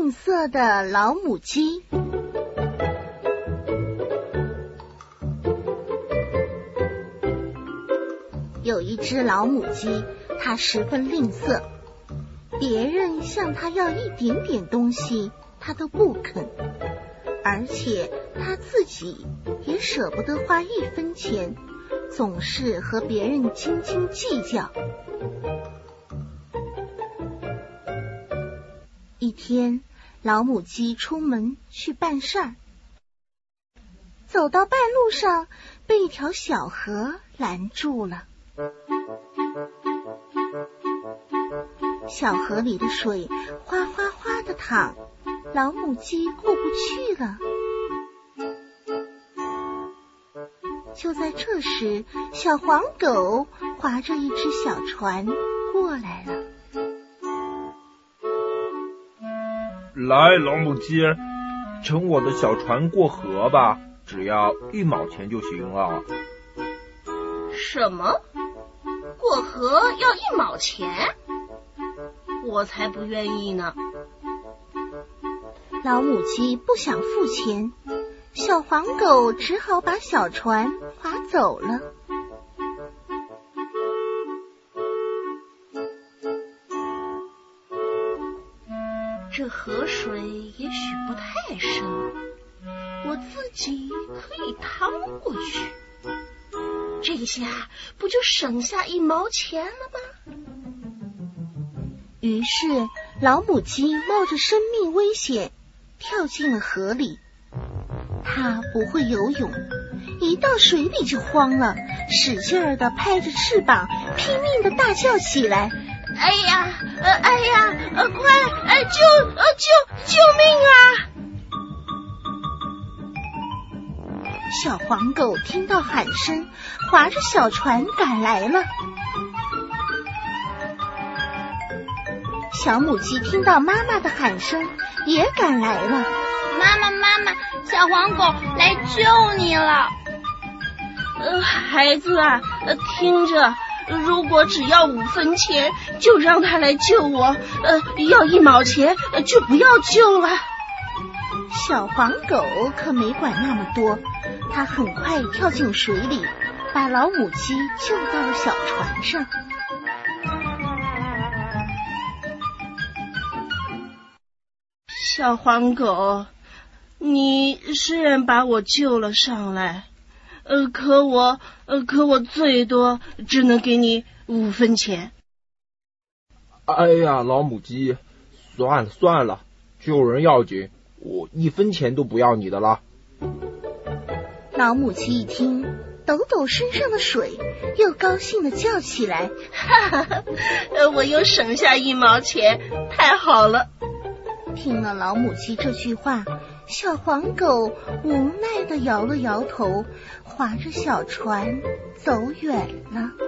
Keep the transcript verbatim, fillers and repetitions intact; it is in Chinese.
吝啬的老母鸡。有一只老母鸡，它十分吝啬，别人向它要一点点东西，它都不肯，而且它自己也舍不得花一分钱，总是和别人斤斤计较。一天，老母鸡出门去办事儿，走到半路上，被一条小河拦住了。小河里的水哗哗哗地淌，老母鸡过不去了。就在这时，小黄狗划着一只小船过来了。 来，老母鸡，乘我的小船过河吧，只要一毛钱就行了。 什么？过河要一毛钱？我才不愿意呢。 老母鸡不想付钱，小黄狗只好把小船划走了。 这河水也许不太深，我自己可以趟过去，这下不就省下一毛钱了吗？ 于是老母鸡冒着生命危险跳进了河里。它不会游泳，一到水里就慌了，使劲儿地拍着翅膀，拼命地大叫起来。 哎呀，呃，哎呀，呃，快，哎，救，呃，救，救命啊！小黄狗听到喊声，划着小船赶来了。小母鸡听到妈妈的喊声，也赶来了。 妈妈，妈妈，小黄狗来救你了。 呃，孩子啊，呃，听着。如果只要五分钱，就让他来救我，呃，要一毛钱，呃，就不要救了。 小黄狗可没管那么多，它很快跳进水里，把老母鸡救到了小船上。 小黄狗，你虽然把我救了上来，呃，可我，呃，可我最多只能给你五分钱。 哎呀，老母鸡，算了算了，救人要紧，我一分钱都不要你的了。 老母鸡一听，抖抖身上的水，又高兴地叫起来： 哈哈，我又省下一毛钱，太好了！ 听了老母鸡这句话，小黄狗无奈地摇了摇头，划着小船走远了。